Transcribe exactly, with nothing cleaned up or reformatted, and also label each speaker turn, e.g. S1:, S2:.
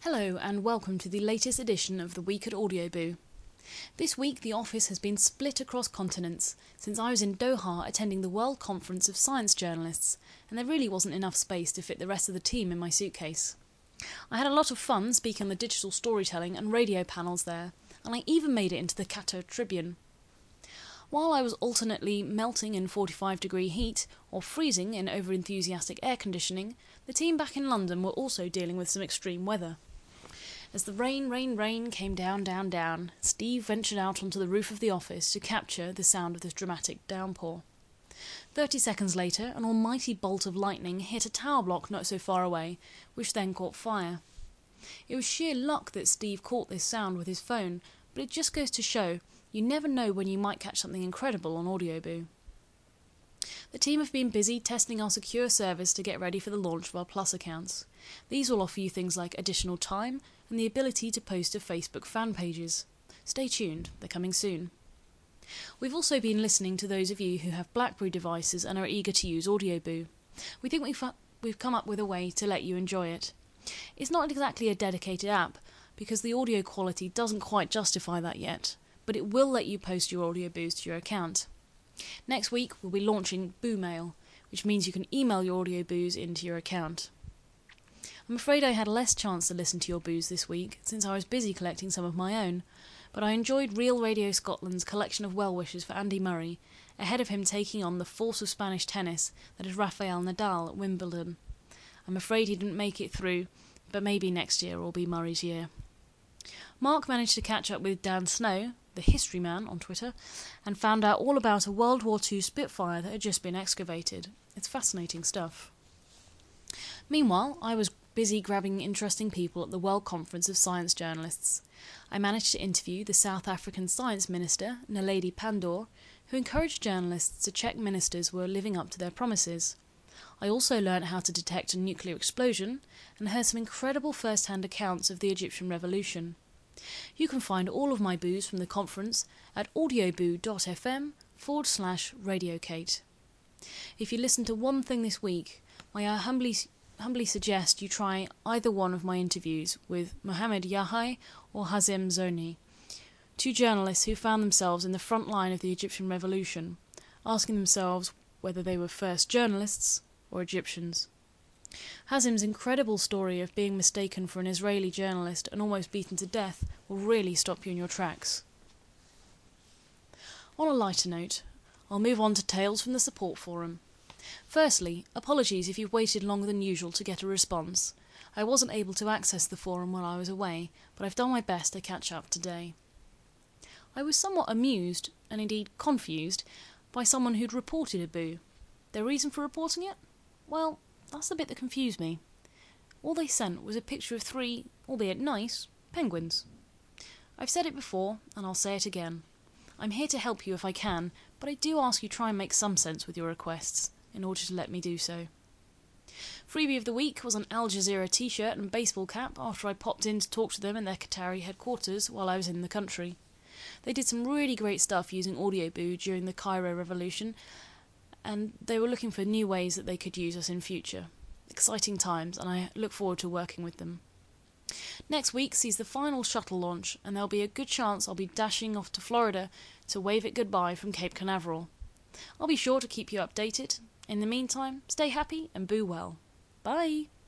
S1: Hello and welcome to the latest edition of the Week at Audioboo. This week the office has been split across continents since I was in Doha attending the World Conference of Science Journalists, and there really wasn't enough space to fit the rest of the team in my suitcase. I had a lot of fun speaking on the digital storytelling and radio panels there, and I even made it into the Qatar Tribune. While I was alternately melting in forty-five degree heat or freezing in over-enthusiastic air conditioning, the team back in London were also dealing with some extreme weather. As the rain, rain, rain came down, down, down, Steve ventured out onto the roof of the office to capture the sound of this dramatic downpour. Thirty seconds later, an almighty bolt of lightning hit a tower block not so far away, which then caught fire. It was sheer luck that Steve caught this sound with his phone, but it just goes to show you never know when you might catch something incredible on Audioboo. The team have been busy testing our secure service to get ready for the launch of our Plus accounts. These will offer you things like additional time and the ability to post to Facebook fan pages. Stay tuned, they're coming soon. We've also been listening to those of you who have BlackBerry devices and are eager to use Audioboo. We think we've, we've come up with a way to let you enjoy it. It's not exactly a dedicated app, because the audio quality doesn't quite justify that yet, but it will let you post your Audioboos to your account. Next week we'll be launching BooMail, which means you can email your Audioboos into your account. I'm afraid I had less chance to listen to your boos this week, since I was busy collecting some of my own, but I enjoyed Real Radio Scotland's collection of well wishes for Andy Murray, ahead of him taking on the force of Spanish tennis that is Rafael Nadal at Wimbledon. I'm afraid he didn't make it through, but maybe next year will be Murray's year. Mark managed to catch up with Dan Snow, the history man, on Twitter, and found out all about a World War Two Spitfire that had just been excavated. It's fascinating stuff. Meanwhile, I was busy grabbing interesting people at the World Conference of Science Journalists. I managed to interview the South African Science Minister, Naledi Pandor, who encouraged journalists to check ministers were living up to their promises. I also learnt how to detect a nuclear explosion and heard some incredible first-hand accounts of the Egyptian Revolution. You can find all of my boos from the conference at audioboo.fm forward slash radiokate. If you listen to one thing this week, may I humbly humbly suggest you try either one of my interviews with Mohammed Yahya or Hazem Zoni, two journalists who found themselves in the front line of the Egyptian Revolution, asking themselves whether they were first journalists or Egyptians. Hazem's incredible story of being mistaken for an Israeli journalist and almost beaten to death will really stop you in your tracks. On a lighter note, I'll move on to tales from the support forum. Firstly, apologies if you've waited longer than usual to get a response. I wasn't able to access the forum while I was away, but I've done my best to catch up today. I was somewhat amused, and indeed confused, by someone who'd reported a boo. Their reason for reporting it? Well, that's the bit that confused me. All they sent was a picture of three, albeit nice, penguins. I've said it before, and I'll say it again. I'm here to help you if I can, but I do ask you try and make some sense with your requests, in order to let me do so. Freebie of the week was an Al Jazeera t-shirt and baseball cap after I popped in to talk to them in their Qatari headquarters while I was in the country. They did some really great stuff using Audioboo during the Cairo Revolution, and they were looking for new ways that they could use us in future. Exciting times, and I look forward to working with them. Next week sees the final shuttle launch, and there'll be a good chance I'll be dashing off to Florida to wave it goodbye from Cape Canaveral. I'll be sure to keep you updated. In the meantime, stay happy and boo well. Bye!